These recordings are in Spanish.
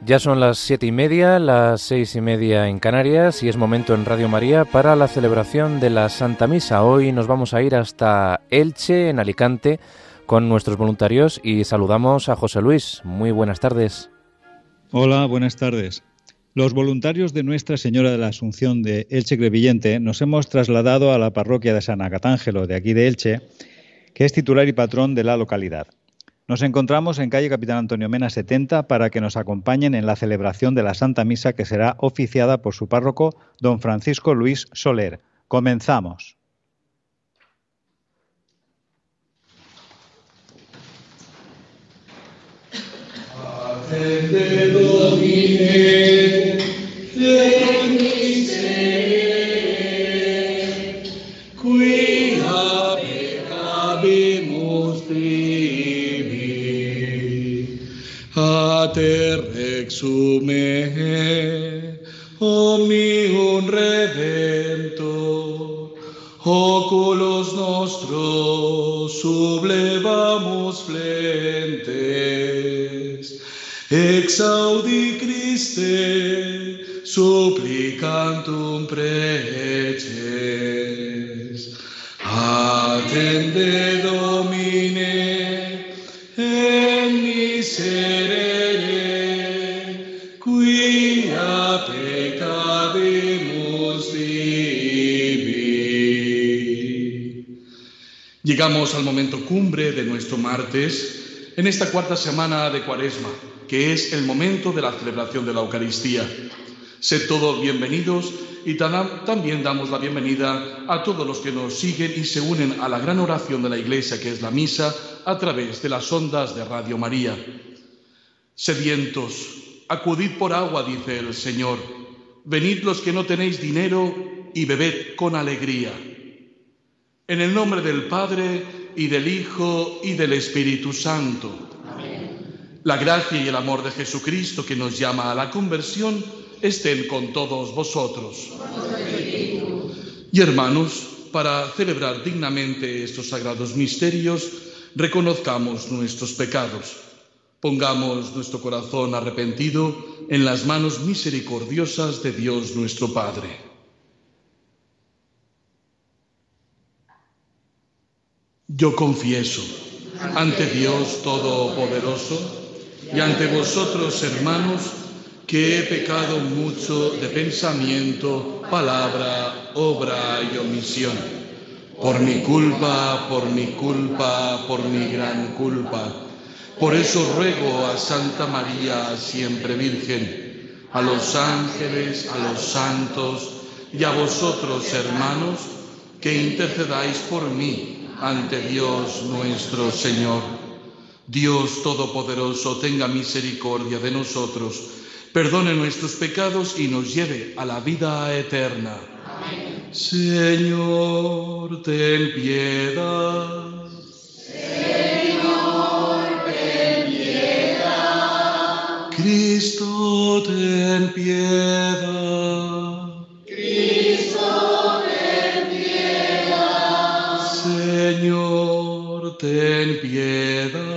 Ya son las 7:30, las 6:30 en Canarias y es momento en Radio María para la celebración de la Santa Misa. Hoy nos vamos a ir hasta Elche, en Alicante, con nuestros voluntarios y saludamos a José Luis. Muy buenas tardes. Hola, buenas tardes. Los voluntarios de Nuestra Señora de la Asunción de Elche-Crevillente nos hemos trasladado a la parroquia de San Agatángelo de aquí de Elche, que es titular y patrón de la localidad. Nos encontramos en calle Capitán Antonio Mena 70 para que nos acompañen en la celebración de la Santa Misa que será oficiada por su párroco, don Francisco Luis Soler. Comenzamos. Atende, Domine, et miserere, quia peccabimus tibi, a te rexume, omnium redemptor, oculos nostros sublevamus flentes, exaudi Christe, supplicantum preces. Attende, Domine, et miserere, quia peccabimus tibi. Llegamos al momento cumbre de nuestro martes en esta cuarta semana de Cuaresma, que es el momento de la celebración de la Eucaristía. Sed todos bienvenidos y también damos la bienvenida a todos los que nos siguen y se unen a la gran oración de la Iglesia, que es la misa, a través de las ondas de Radio María. Sedientos, acudid por agua, dice el Señor. Venid los que no tenéis dinero y bebed con alegría. En el nombre del Padre, y del Hijo, y del Espíritu Santo. La gracia y el amor de Jesucristo, que nos llama a la conversión, estén con todos vosotros. Y hermanos, para celebrar dignamente estos sagrados misterios, reconozcamos nuestros pecados. Pongamos nuestro corazón arrepentido en las manos misericordiosas de Dios nuestro Padre. Yo confieso ante Dios Todopoderoso y ante vosotros, hermanos, que he pecado mucho de pensamiento, palabra, obra y omisión. Por mi culpa, por mi gran culpa. Por eso ruego a Santa María, siempre Virgen, a los ángeles, a los santos y a vosotros, hermanos, que intercedáis por mí ante Dios nuestro Señor. Dios Todopoderoso, tenga misericordia de nosotros, perdone nuestros pecados y nos lleve a la vida eterna. Amén. Señor, ten piedad. Señor, ten piedad. Cristo, ten piedad. Cristo, ten piedad. Señor, ten piedad.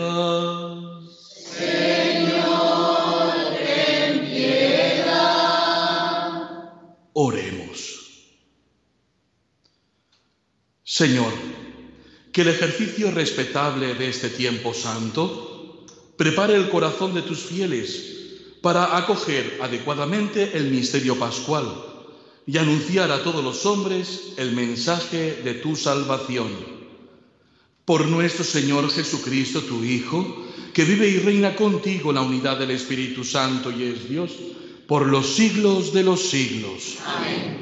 Oremos. Señor, que el ejercicio respetable de este tiempo santo prepare el corazón de tus fieles para acoger adecuadamente el misterio pascual y anunciar a todos los hombres el mensaje de tu salvación. Por nuestro Señor Jesucristo, tu Hijo, que vive y reina contigo en la unidad del Espíritu Santo y es Dios, por los siglos de los siglos. Amén.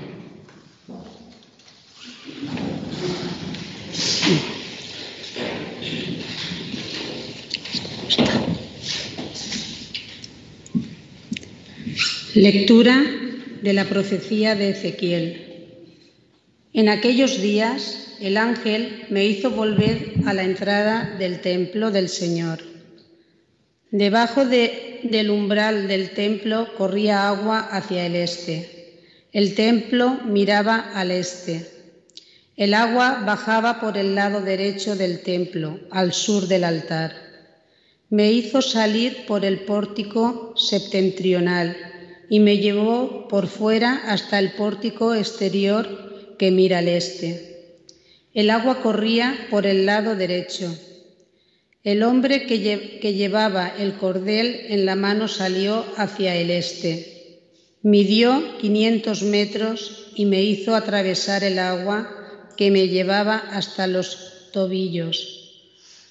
Lectura de la profecía de Ezequiel. En aquellos días el ángel me hizo volver a la entrada del templo del Señor. Debajo del umbral del templo corría agua hacia el este. El templo miraba al este. El agua bajaba por el lado derecho del templo, al sur del altar. Me hizo salir por el pórtico septentrional y me llevó por fuera hasta el pórtico exterior que mira al este. El agua corría por el lado derecho. El hombre que llevaba el cordel en la mano salió hacia el este. Midió 500 metros y me hizo atravesar el agua que me llevaba hasta los tobillos.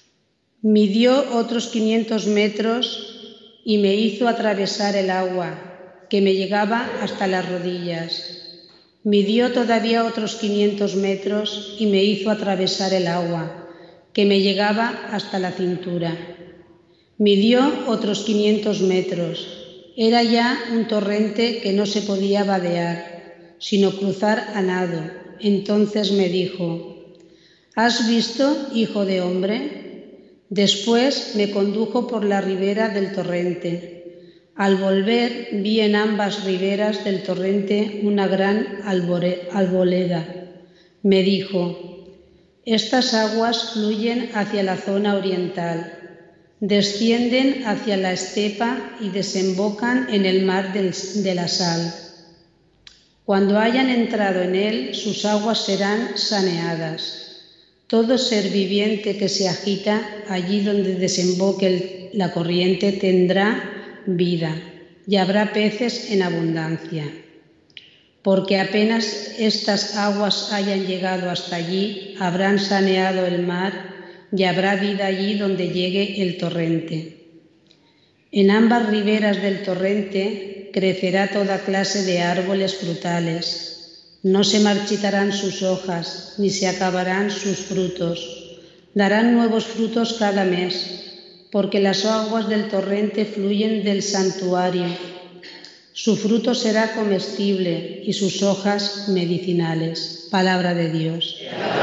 Midió otros 500 metros y me hizo atravesar el agua que me llegaba hasta las rodillas. Midió todavía otros 500 metros y me hizo atravesar el agua que me llegaba hasta la cintura. Midió otros 500 metros. Era ya un torrente que no se podía vadear, sino cruzar a nado. Entonces me dijo: ¿Has visto, hijo de hombre? Después me condujo por la ribera del torrente. Al volver vi en ambas riberas del torrente una gran arboleda. Me dijo: estas aguas fluyen hacia la zona oriental, descienden hacia la estepa y desembocan en el mar de la sal. Cuando hayan entrado en él, sus aguas serán saneadas. Todo ser viviente que se agita allí donde desemboque la corriente tendrá vida y habrá peces en abundancia. Porque apenas estas aguas hayan llegado hasta allí, habrán saneado el mar y habrá vida allí donde llegue el torrente. En ambas riberas del torrente crecerá toda clase de árboles frutales. No se marchitarán sus hojas, ni se acabarán sus frutos. Darán nuevos frutos cada mes, porque las aguas del torrente fluyen del santuario. Su fruto será comestible y sus hojas medicinales. Palabra de Dios.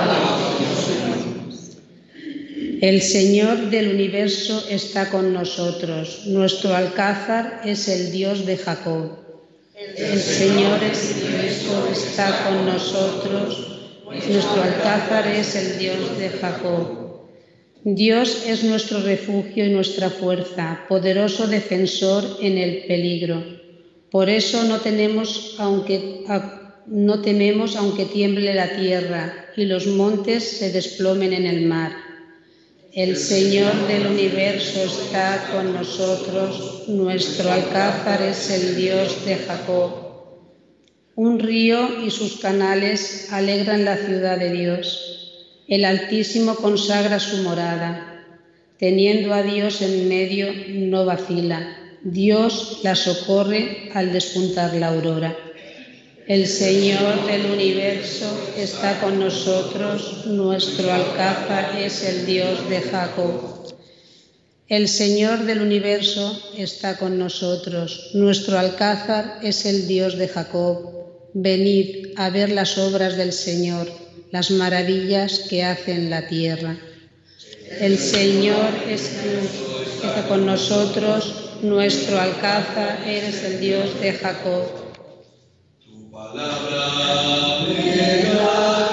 El Señor del universo está con nosotros. Nuestro alcázar es el Dios de Jacob. El Señor del universo está con nosotros. Nuestro alcázar es el Dios de Jacob. Dios es nuestro refugio y nuestra fuerza, poderoso defensor en el peligro. Por eso no tememos aunque tiemble la tierra y los montes se desplomen en el mar. El Señor del universo está con nosotros, nuestro alcázar es el Dios de Jacob. Un río y sus canales alegran la ciudad de Dios. El Altísimo consagra su morada. Teniendo a Dios en medio, no vacila. Dios la socorre al despuntar la aurora. El Señor del universo está con nosotros, nuestro alcázar es el Dios de Jacob. El Señor del universo está con nosotros, nuestro alcázar es el Dios de Jacob. Venid a ver las obras del Señor, las maravillas que hace en la tierra. El Señor está con nosotros, nuestro alcázar eres el Dios de Jacob. Tu palabra me da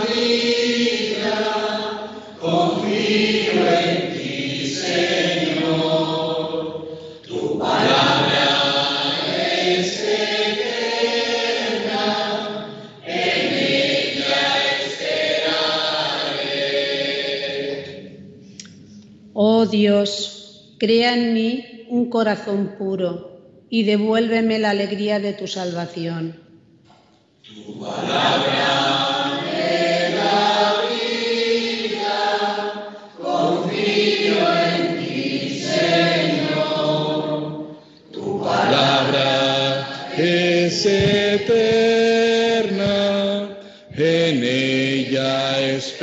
vida, confío en ti, Señor. Tu palabra es eterna, en ella esperaré. Oh Dios, crea en mí un corazón puro y devuélveme la alegría de tu salvación. Tu palabra me da vida, confío en ti, Señor. Tu palabra es eterna, en ella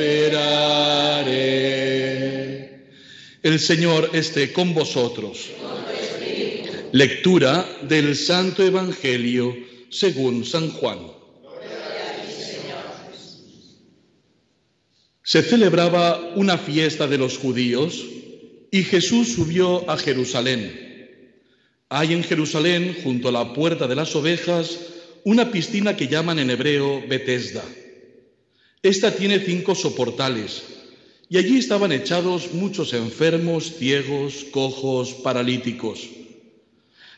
esperaré. El Señor esté con vosotros. Lectura del Santo Evangelio según San Juan. Se celebraba una fiesta de los judíos y Jesús subió a Jerusalén. Hay en Jerusalén, junto a la puerta de las ovejas, una piscina que llaman en hebreo Betesda. Esta tiene 5 soportales y allí estaban echados muchos enfermos, ciegos, cojos, paralíticos.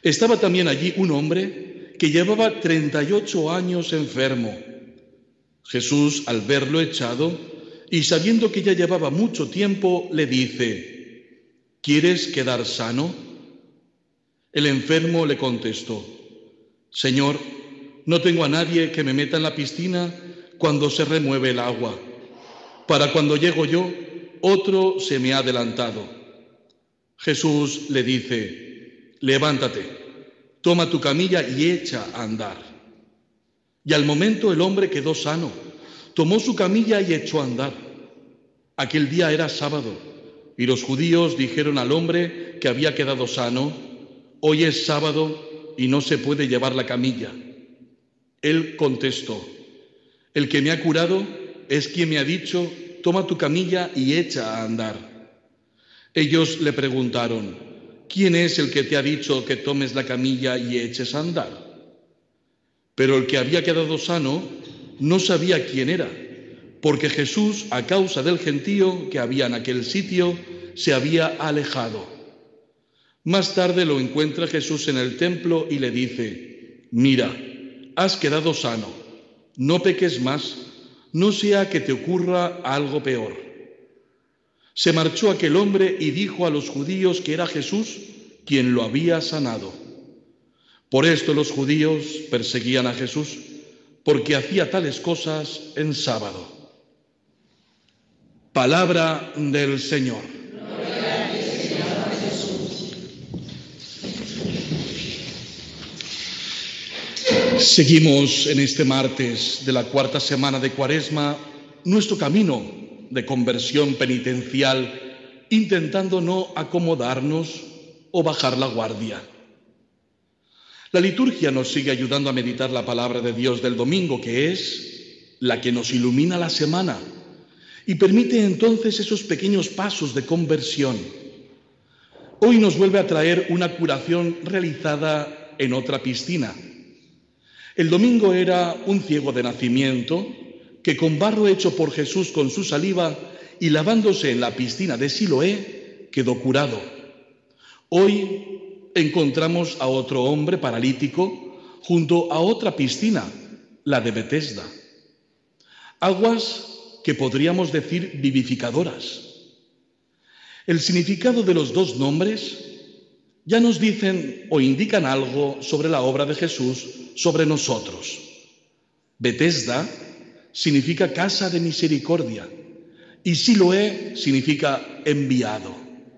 Estaba también allí un hombre que llevaba 38 años enfermo. Jesús, al verlo echado y sabiendo que ya llevaba mucho tiempo, le dice: ¿quieres quedar sano? El enfermo le contestó: Señor, no tengo a nadie que me meta en la piscina cuando se remueve el agua. Para cuando llego yo, otro se me ha adelantado. Jesús le dice: levántate, toma tu camilla y echa a andar. Y al momento el hombre quedó sano, tomó su camilla y echó a andar. Aquel día era sábado, y los judíos dijeron al hombre que había quedado sano: hoy es sábado y no se puede llevar la camilla. Él contestó: el que me ha curado es quien me ha dicho: toma tu camilla y echa a andar. Ellos le preguntaron: ¿quién es el que te ha dicho que tomes la camilla y eches a andar? Pero el que había quedado sano no sabía quién era, porque Jesús, a causa del gentío que había en aquel sitio, se había alejado. Más tarde lo encuentra Jesús en el templo y le dice: mira, has quedado sano, no peques más, no sea que te ocurra algo peor. Se marchó aquel hombre y dijo a los judíos que era Jesús quien lo había sanado. Por esto los judíos perseguían a Jesús, porque hacía tales cosas en sábado. Palabra del Señor. Gloria a ti, Señor Jesús. Seguimos en este martes de la cuarta semana de Cuaresma nuestro camino de conversión penitencial, intentando no acomodarnos o bajar la guardia. La liturgia nos sigue ayudando a meditar la palabra de Dios del domingo, que es la que nos ilumina la semana y permite entonces esos pequeños pasos de conversión. Hoy nos vuelve a traer una curación realizada en otra piscina. El domingo era un ciego de nacimiento que con barro hecho por Jesús con su saliva y lavándose en la piscina de Siloé quedó curado. Hoy encontramos a otro hombre paralítico junto a otra piscina, la de Betesda. Aguas que podríamos decir vivificadoras. El significado de los dos nombres ya nos dicen o indican algo sobre la obra de Jesús sobre nosotros. Betesda significa casa de misericordia y Siloé significa enviado.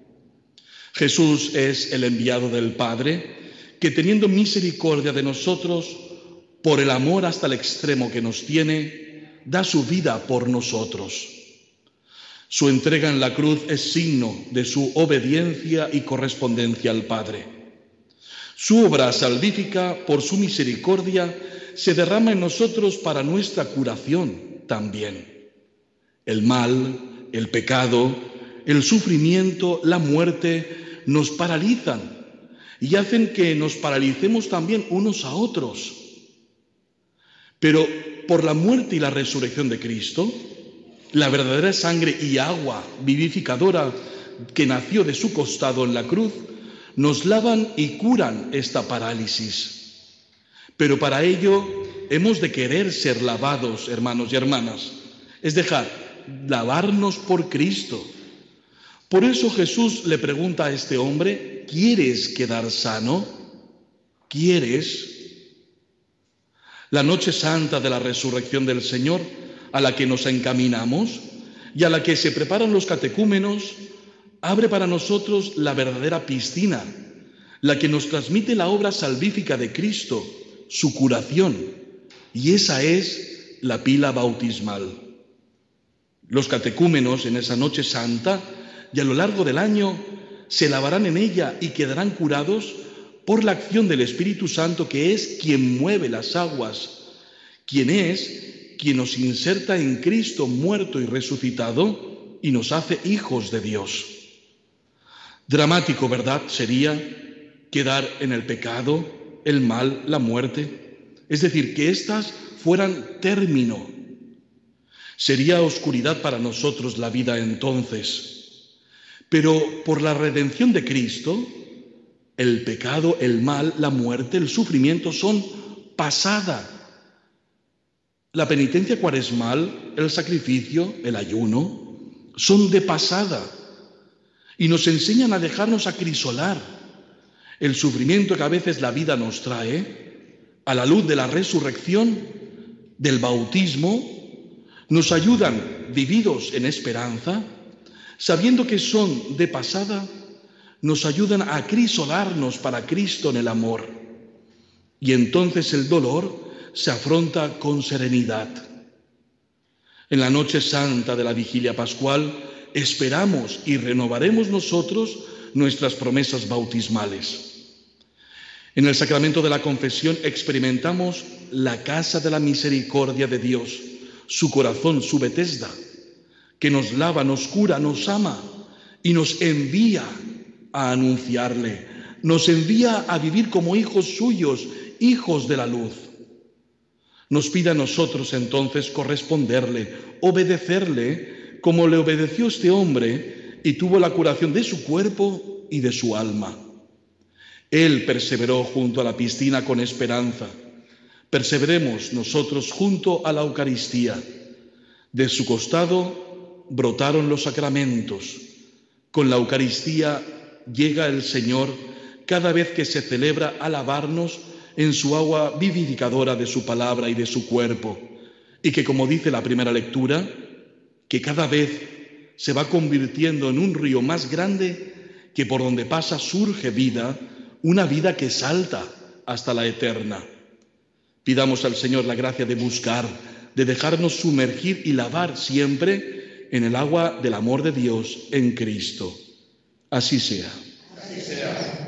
Jesús es el enviado del Padre, que teniendo misericordia de nosotros, por el amor hasta el extremo que nos tiene, da su vida por nosotros. Su entrega en la cruz es signo de su obediencia y correspondencia al Padre. Su obra salvífica, por su misericordia, se derrama en nosotros para nuestra curación también. El mal, el pecado, el sufrimiento, la muerte nos paralizan y hacen que nos paralicemos también unos a otros. Pero por la muerte y la resurrección de Cristo, la verdadera sangre y agua vivificadora que nació de su costado en la cruz, nos lavan y curan esta parálisis. Pero para ello hemos de querer ser lavados, hermanos y hermanas, es dejar lavarnos por Cristo. Por eso Jesús le pregunta a este hombre: ¿quieres quedar sano? ¿Quieres? La noche santa de la resurrección del Señor, a la que nos encaminamos y a la que se preparan los catecúmenos, abre para nosotros la verdadera piscina, la que nos transmite la obra salvífica de Cristo, su curación, y esa es la pila bautismal. Los catecúmenos en esa noche santa y a lo largo del año se lavarán en ella y quedarán curados por la acción del Espíritu Santo, que es quien mueve las aguas, quien nos inserta en Cristo muerto y resucitado y nos hace hijos de Dios. Dramático, ¿verdad?, sería quedar en el pecado, el mal, la muerte, es decir, que éstas fueran término. Sería oscuridad para nosotros la vida entonces. Pero por la redención de Cristo, El pecado, el mal, la muerte, el sufrimiento son pasada. La penitencia cuaresmal, el sacrificio, el ayuno, son de pasada y nos enseñan a dejarnos acrisolar. El sufrimiento que a veces la vida nos trae, a la luz de la resurrección, del bautismo, nos ayudan, vividos en esperanza, sabiendo que son de pasada, nos ayudan a acrisolarnos para Cristo en el amor. Y entonces el dolor se afronta con serenidad. En la noche santa de la vigilia pascual esperamos y renovaremos nosotros nuestras promesas bautismales. En el sacramento de la confesión experimentamos la casa de la misericordia de Dios, su corazón, su Betesda, que nos lava, nos cura, nos ama y nos envía a anunciarle, nos envía a vivir como hijos suyos, hijos de la luz. Nos pide a nosotros entonces corresponderle, obedecerle, como le obedeció este hombre y tuvo la curación de su cuerpo y de su alma. Él perseveró junto a la piscina con esperanza. Perseveremos nosotros junto a la Eucaristía. De su costado brotaron los sacramentos. Con la Eucaristía llega el Señor cada vez que se celebra alabarnos en su agua vivificadora de su palabra y de su cuerpo, y que, como dice la primera lectura, que cada vez se va convirtiendo en un río más grande que por donde pasa surge vida, una vida que salta hasta la eterna. Pidamos al Señor la gracia de buscar, de dejarnos sumergir y lavar siempre en el agua del amor de Dios en Cristo. Así sea. Así sea.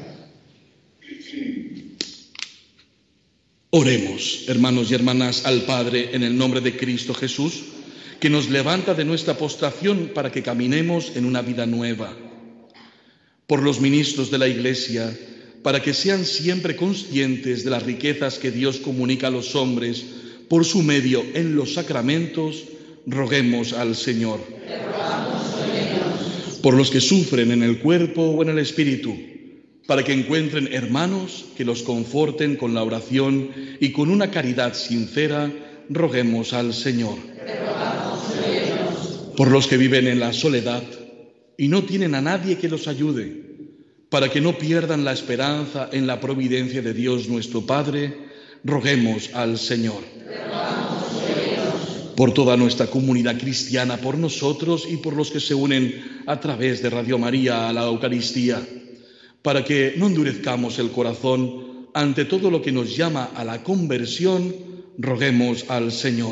Oremos, hermanos y hermanas, al Padre en el nombre de Cristo Jesús, que nos levanta de nuestra postración para que caminemos en una vida nueva. Por los ministros de la Iglesia, para que sean siempre conscientes de las riquezas que Dios comunica a los hombres por su medio en los sacramentos, roguemos al Señor. Por los que sufren en el cuerpo o en el espíritu, para que encuentren hermanos que los conforten con la oración y con una caridad sincera, roguemos al Señor. Por los que viven en la soledad y no tienen a nadie que los ayude, para que no pierdan la esperanza en la providencia de Dios nuestro Padre, roguemos al Señor. Por toda nuestra comunidad cristiana, por nosotros y por los que se unen a través de Radio María a la Eucaristía, para que no endurezcamos el corazón ante todo lo que nos llama a la conversión, roguemos al Señor.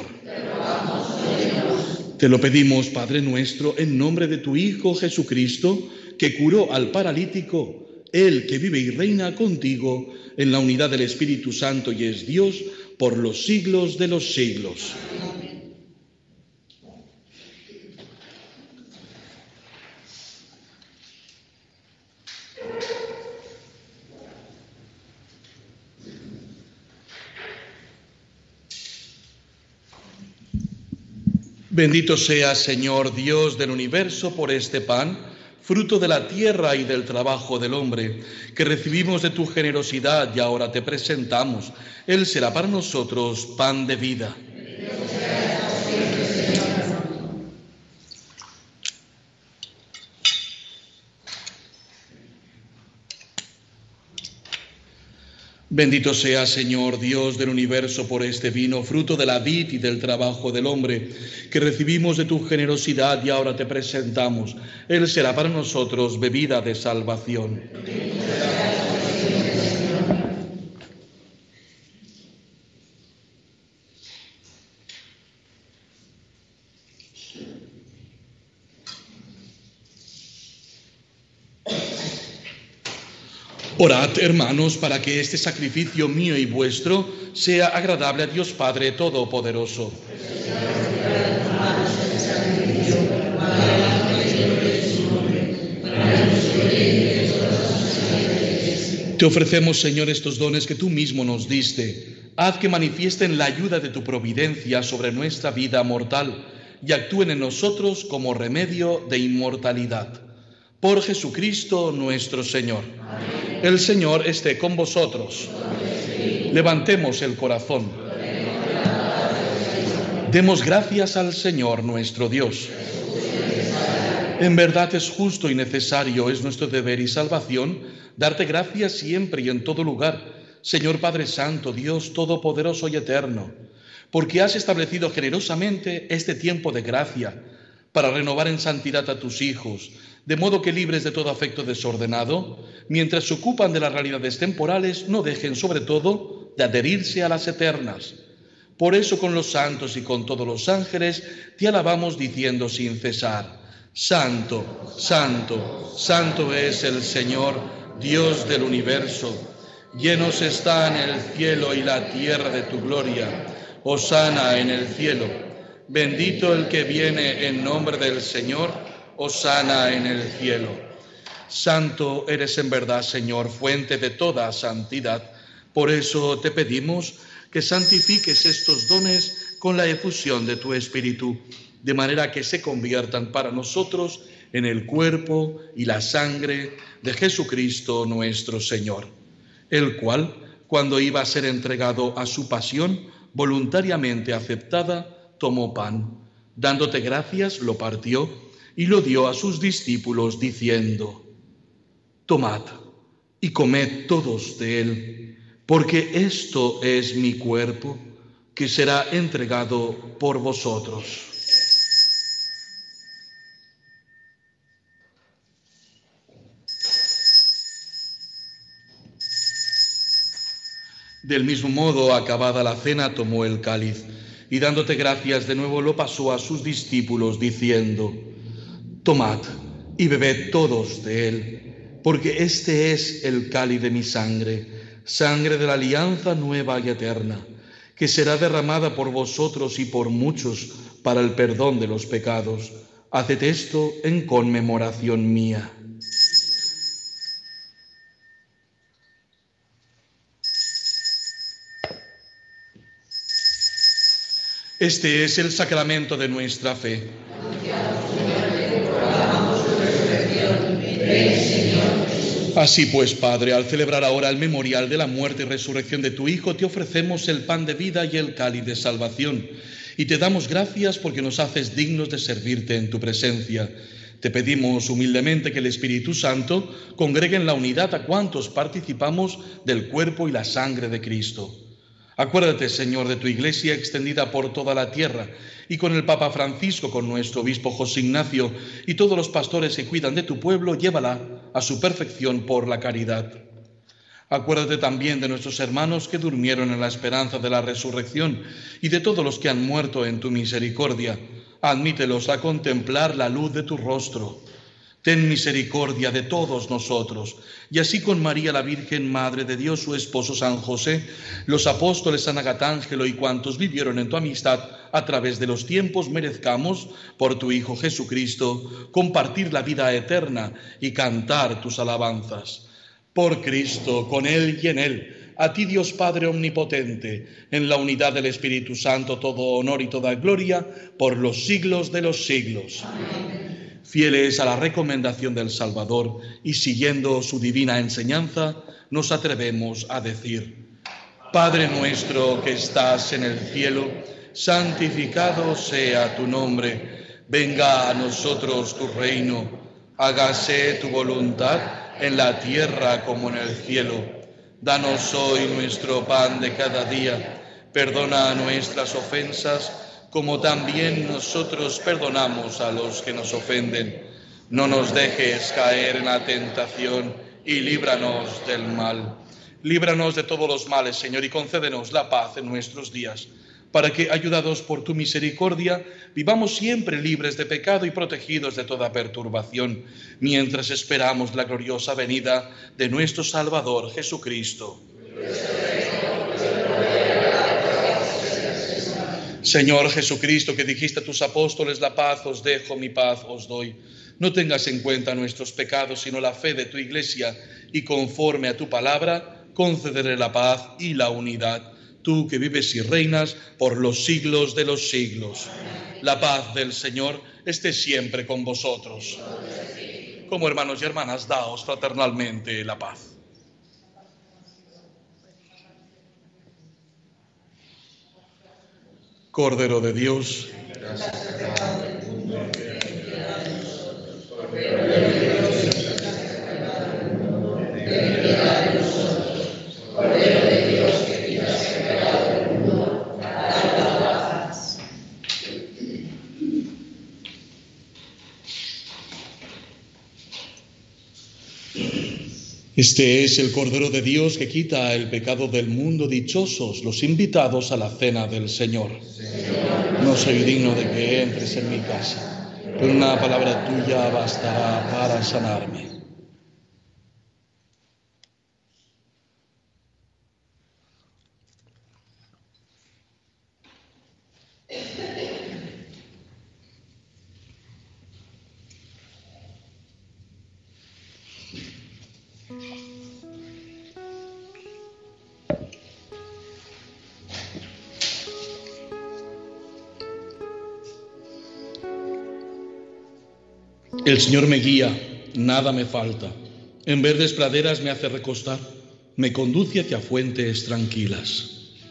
Te lo pedimos, Padre nuestro, en nombre de tu Hijo Jesucristo, que curó al paralítico, Él que vive y reina contigo en la unidad del Espíritu Santo y es Dios por los siglos de los siglos. Bendito seas, Señor Dios del universo, por este pan, fruto de la tierra y del trabajo del hombre, que recibimos de tu generosidad y ahora te presentamos. Él será para nosotros pan de vida. Bendito sea, Señor Dios del universo, por este vino, fruto de la vid y del trabajo del hombre, que recibimos de tu generosidad y ahora te presentamos. Él será para nosotros bebida de salvación. Orad, hermanos, para que este sacrificio mío y vuestro sea agradable a Dios Padre Todopoderoso. Te ofrecemos, Señor, estos dones que tú mismo nos diste. Haz que manifiesten la ayuda de tu providencia sobre nuestra vida mortal y actúen en nosotros como remedio de inmortalidad. Por Jesucristo nuestro Señor. Amén. El Señor esté con vosotros. Levantemos el corazón. Demos gracias al Señor nuestro Dios. En verdad es justo y necesario, es nuestro deber y salvación, darte gracias siempre y en todo lugar, Señor Padre Santo, Dios Todopoderoso y Eterno, porque has establecido generosamente este tiempo de gracia para renovar en santidad a tus hijos, de modo que libres de todo afecto desordenado, mientras se ocupan de las realidades temporales, no dejen sobre todo de adherirse a las eternas. Por eso con los santos y con todos los ángeles te alabamos diciendo sin cesar: Santo, Santo, Santo es el Señor, Dios del universo. Llenos están el cielo y la tierra de tu gloria. Hosana en el cielo. Bendito el que viene en nombre del Señor. Hosana en el cielo. Santo eres en verdad, Señor, fuente de toda santidad. Por eso te pedimos que santifiques estos dones con la efusión de tu Espíritu, de manera que se conviertan para nosotros en el cuerpo y la sangre de Jesucristo nuestro Señor, el cual, cuando iba a ser entregado a su pasión, voluntariamente aceptada, tomó pan, dándote gracias, lo partió y lo dio a sus discípulos, diciendo: Tomad y comed todos de él, porque esto es mi cuerpo, que será entregado por vosotros. Del mismo modo, acabada la cena, tomó el cáliz y dándote gracias de nuevo lo pasó a sus discípulos, diciendo: Tomad y bebed todos de él, porque este es el cáliz de mi sangre, sangre de la alianza nueva y eterna, que será derramada por vosotros y por muchos para el perdón de los pecados. Haced esto en conmemoración mía. Este es el sacramento de nuestra fe. Así pues, Padre, al celebrar ahora el memorial de la muerte y resurrección de tu Hijo, te ofrecemos el pan de vida y el cáliz de salvación, y te damos gracias porque nos haces dignos de servirte en tu presencia. Te pedimos humildemente que el Espíritu Santo congregue en la unidad a cuantos participamos del cuerpo y la sangre de Cristo. Acuérdate, Señor, de tu Iglesia extendida por toda la tierra, y con el Papa Francisco, con nuestro obispo José Ignacio y todos los pastores que cuidan de tu pueblo, llévala a su perfección por la caridad. Acuérdate también de nuestros hermanos que durmieron en la esperanza de la resurrección y de todos los que han muerto en tu misericordia. Admítelos a contemplar la luz de tu rostro. Ten misericordia de todos nosotros, y así con María la Virgen, Madre de Dios, su esposo San José, los apóstoles San Agatángelo y cuantos vivieron en tu amistad a través de los tiempos, merezcamos, por tu Hijo Jesucristo, compartir la vida eterna y cantar tus alabanzas. Por Cristo, con Él y en Él, a ti Dios Padre Omnipotente, en la unidad del Espíritu Santo, todo honor y toda gloria, por los siglos de los siglos. Amén. Fieles a la recomendación del Salvador y siguiendo su divina enseñanza, nos atrevemos a decir: Padre nuestro que estás en el cielo, santificado sea tu nombre. Venga a nosotros tu reino. Hágase tu voluntad en la tierra como en el cielo. Danos hoy nuestro pan de cada día. Perdona nuestras ofensas, como también nosotros perdonamos a los que nos ofenden. No nos dejes caer en la tentación y líbranos del mal. Líbranos de todos los males, Señor, y concédenos la paz en nuestros días, para que, ayudados por tu misericordia, vivamos siempre libres de pecado y protegidos de toda perturbación, mientras esperamos la gloriosa venida de nuestro Salvador Jesucristo. Señor Jesucristo, que dijiste a tus apóstoles: la paz os dejo, mi paz os doy. No tengas en cuenta nuestros pecados, sino la fe de tu Iglesia, y conforme a tu palabra, concederé la paz y la unidad. Tú que vives y reinas por los siglos de los siglos. La paz del Señor esté siempre con vosotros. Como hermanos y hermanas, daos fraternalmente la paz. Cordero de Dios, este es el Cordero de Dios que quita el pecado del mundo. Dichosos los invitados a la cena del Señor. No soy digno de que entres en mi casa, pero una palabra tuya bastará para sanarme. El Señor me guía, nada me falta. En verdes praderas me hace recostar, me conduce hacia fuentes tranquilas.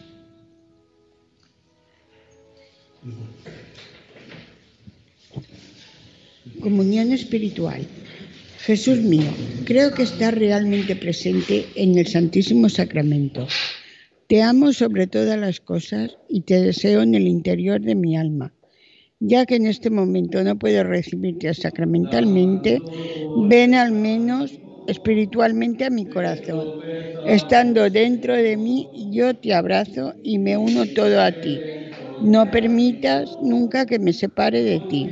Comunión espiritual. Jesús mío, creo que estás realmente presente en el Santísimo Sacramento. Te amo sobre todas las cosas y te deseo en el interior de mi alma. Ya que en este momento no puedo recibirte sacramentalmente, ven al menos espiritualmente a mi corazón. Estando dentro de mí, yo te abrazo y me uno todo a ti. No permitas nunca que me separe de ti.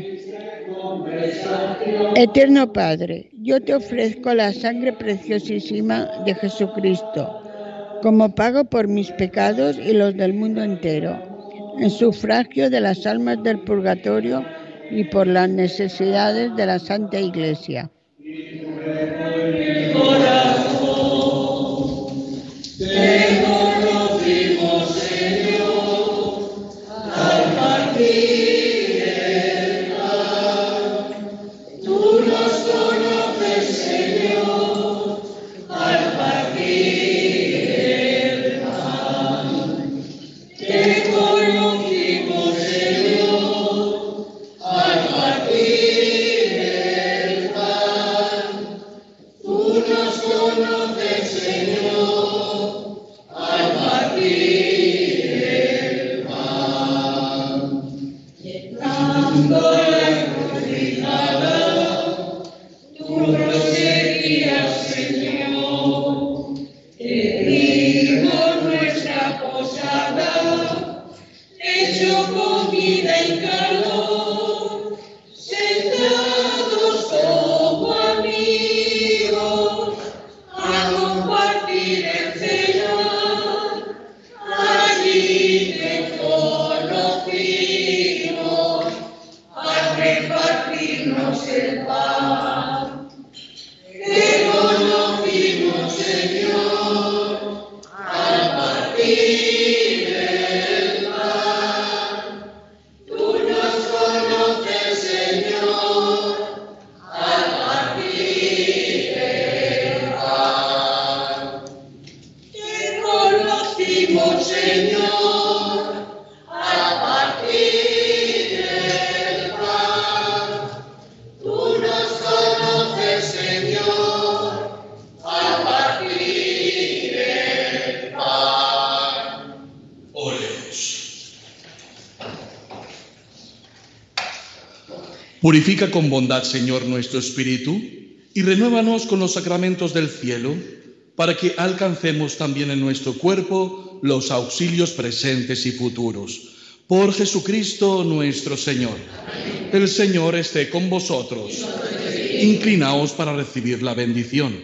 Eterno Padre, yo te ofrezco la sangre preciosísima de Jesucristo como pago por mis pecados y los del mundo entero, en sufragio de las almas del purgatorio y por las necesidades de la Santa Iglesia. Purifica con bondad, Señor, nuestro espíritu y renuévanos con los sacramentos del cielo, para que alcancemos también en nuestro cuerpo los auxilios presentes y futuros. Por Jesucristo nuestro Señor. Amén. El Señor esté con vosotros. Inclinaos para recibir la bendición.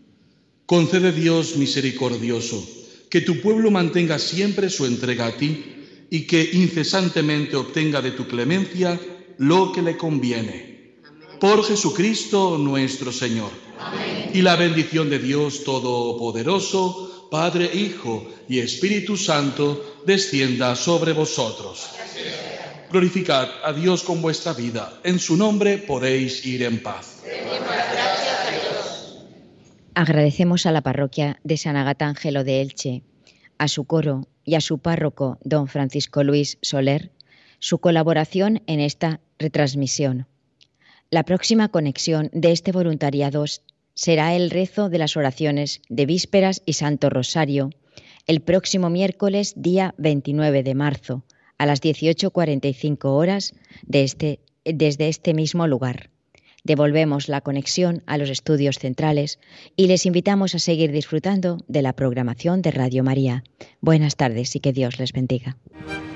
Concede, Dios misericordioso, que tu pueblo mantenga siempre su entrega a ti y que incesantemente obtenga de tu clemencia lo que le conviene. Amén. Por Jesucristo nuestro Señor. Amén. Y la bendición de Dios Todopoderoso, Padre, Hijo y Espíritu Santo, descienda sobre vosotros. Amén. Glorificad a Dios con vuestra vida. En su nombre podéis ir en paz. Agradecemos a la parroquia de San Agatángelo de Elche, a su coro y a su párroco, don Francisco Luis Soler, su colaboración en esta retransmisión. La próxima conexión de este voluntariado será el rezo de las oraciones de Vísperas y Santo Rosario, el próximo miércoles, día 29 de marzo, a las 18:45 horas desde este mismo lugar. Devolvemos la conexión a los estudios centrales y les invitamos a seguir disfrutando de la programación de Radio María. Buenas tardes y que Dios les bendiga.